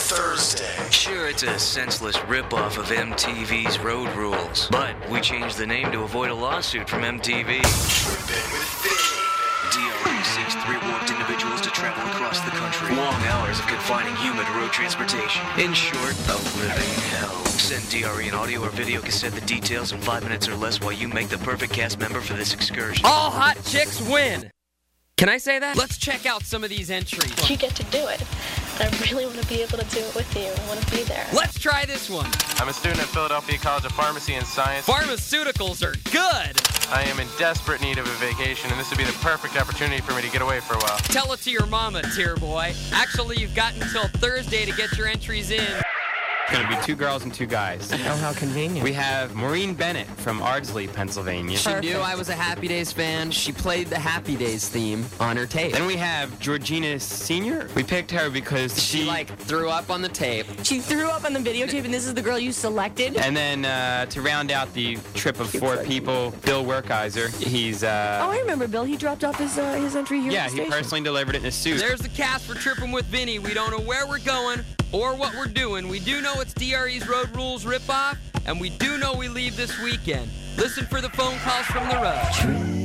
Thursday. Sure, it's a senseless ripoff of MTV's Road Rules, but we changed the name to avoid a lawsuit from MTV. Trippin' with Vinny. DRE seeks 3 warped individuals to travel across the country. Long hours of confining human road transportation. In short, a living hell. Send DRE an audio or video cassette the details in 5 minutes or less while you make the perfect cast member for this excursion. All hot chicks win. Can I say that? Let's check out some of these entries. You get to do it. I really want to be able to do it with you. I want to be there. Let's try this one. I'm a student at Philadelphia College of Pharmacy and Science. Pharmaceuticals are good. I am in desperate need of a vacation, and this would be the perfect opportunity for me to get away for a while. Tell it to your mama, tier boy. Actually, you've got until Thursday to get your entries in. It's going to be 2 girls and 2 guys. Oh, how convenient. We have Maureen Bennett from Ardsley, Pennsylvania. She knew I was a Happy Days fan. She played the Happy Days theme on her tape. Then we have Georgina Sr. We picked her because she threw up on the tape. She threw up on the videotape, and this is the girl you selected? And then to round out the trip of 4 people, Bill Werkheiser. He's Oh, I remember Bill. He dropped off his entry here. Yeah, at the he personally delivered it in a suit. There's the cast for Trippin' with Vinny. We don't know where we're going or what we're doing. We do know it's DRE's Road Rules ripoff, and we do know we leave this weekend. Listen for the phone calls from the road.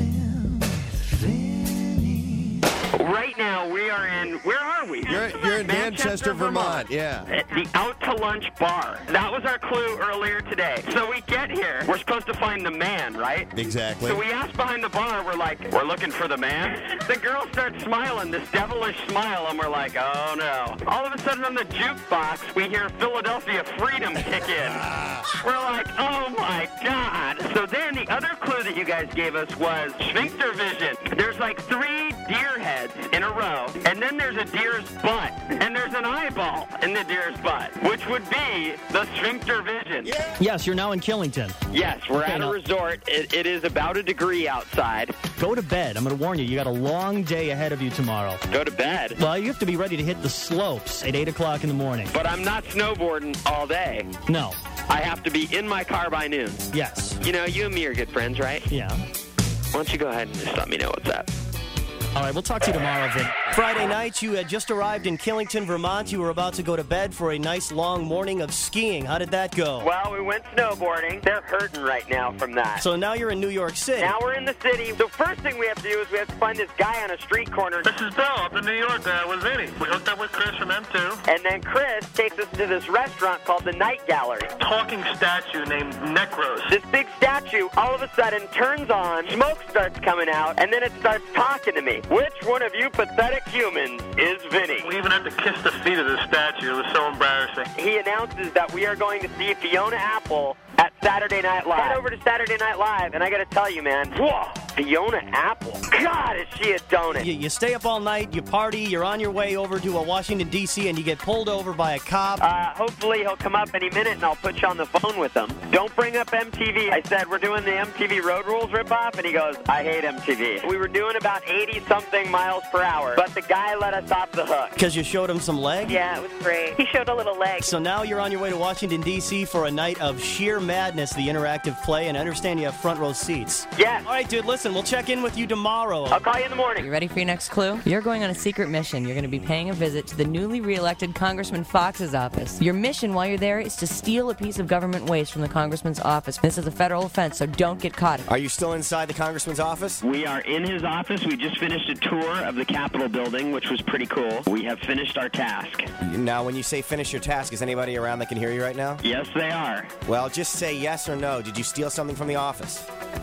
Right now, we are in, where are we? You're in Manchester, Vermont. Yeah. At the Out to Lunch Bar. That was our clue earlier today. So we get here, we're supposed to find the man, right? Exactly. So we ask behind the bar, we're like, we're looking for the man? The girl starts smiling, this devilish smile, and we're like, oh no. All of a sudden on the jukebox, we hear Philadelphia Freedom kick in. We're like, oh my God. So then the other clue that you guys gave us was sphincter vision. There's like 3 deer heads in a row, and then there's a deer's butt, and there's an eyeball in the deer's butt, which would be the sphincter vision. Yeah. Yes, you're now in Killington. Yes, we're at a resort. It is about a degree outside. Go to bed. I'm going to warn you, you got a long day ahead of you tomorrow. Go to bed? Well, you have to be ready to hit the slopes at 8 o'clock in the morning. But I'm not snowboarding all day. No. I have to be in my car by noon. Yes. You know, you and me are good friends, right? Yeah. Why don't you go ahead and just let me know what's up? All right, we'll talk to you tomorrow, Vin. Friday night, you had just arrived in Killington, Vermont. You were about to go to bed for a nice long morning of skiing. How did that go? Well, we went snowboarding. They're hurting right now from that. So now you're in New York City. Now we're in the city. The first thing we have to do is we have to find this guy on a street corner. This is Bill up in New York with Vinny. We hooked up with Chris from M2. And then Chris takes us to this restaurant called the Night Gallery. Talking statue named Necros. This big statue all of a sudden turns on, smoke starts coming out, and then it starts talking to me. Which one of you pathetic humans is Vinny? We even had to kiss the feet of the statue. It was so embarrassing. He announces that we are going to see Fiona Apple at Saturday Night Live. Head over to Saturday Night Live, and I got to tell you, man, whoa, Fiona Apple. God, is she a donut. You stay up all night, you party, you're on your way over to Washington, D.C., and you get pulled over by a cop. Hopefully he'll come up any minute, and I'll put you on the phone with him. Don't bring up MTV. I said, we're doing the MTV Road Rules ripoff, and he goes, I hate MTV. We were doing about 80-something miles per hour, but the guy let us off the hook. Because you showed him some leg? Yeah, it was great. He showed a little leg. So now you're on your way to Washington, D.C. for a night of sheer madness, the interactive play, and I understand you have front row seats. Yes. All right, dude, listen, we'll check in with you tomorrow. I'll call you in the morning. You ready for your next clue? You're going on a secret mission. You're going to be paying a visit to the newly re-elected Congressman Fox's office. Your mission while you're there is to steal a piece of government waste from the congressman's office. This is a federal offense, so don't get caught. Are you still inside the congressman's office? We are in his office. We just finished a tour of the Capitol building, which was pretty cool. We have finished our task. Now, when you say finish your task, is anybody around that can hear you right now? Yes, they are. Well, just say yes or no. Did you steal something from the office?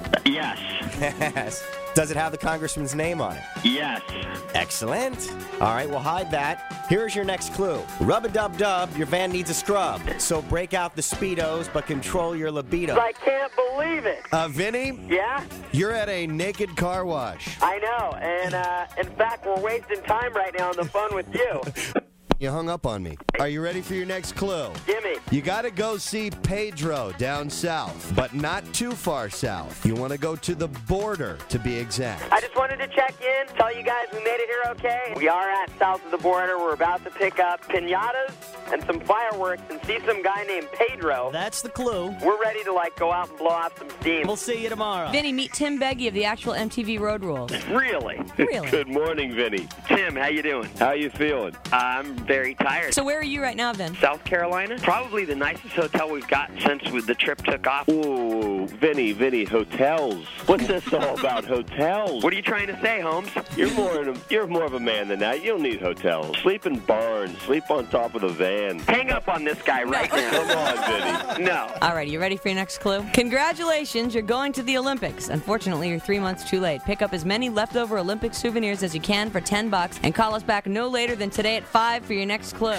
Yes. Does it have the congressman's name on it? Yes. Excellent. All right, we'll hide that. Here's your next clue. Rub-a-dub-dub, your van needs a scrub. So break out the Speedos, but control your libido. I can't believe it. Vinny? Yeah? You're at a naked car wash. I know, and in fact, we're wasting time right now on the phone with you. You hung up on me. Are you ready for your next clue? Gimme. You got to go see Pedro down south, but not too far south. You want to go to the border, to be exact. I just wanted to check in, tell you guys we made it here okay. We are at south of the border. We're about to pick up piñatas and some fireworks and see some guy named Pedro, That's the clue. we're ready to go out and blow off some steam. We'll see you tomorrow. Vinny, meet Tim Beggy of the actual MTV Road Rules. Really? Really? Good morning, Vinny. Tim, how you doing? How you feeling? I'm very tired. So where are you right now, Vin? South Carolina? Probably the nicest hotel we've got since the trip took off. Ooh, Vinny, hotels. What's this all about, hotels? What are you trying to say, Holmes? You're more of a man than that. You don't need hotels. Sleep in barns. Sleep on top of the van. Hang up on this guy right now. Come on, Vinny. No. All right, you ready for your next clue? Congratulations, you're going to the Olympics. Unfortunately, you're 3 months too late. Pick up as many leftover Olympic souvenirs as you can for $10 and call us back no later than today at 5 for your next clue.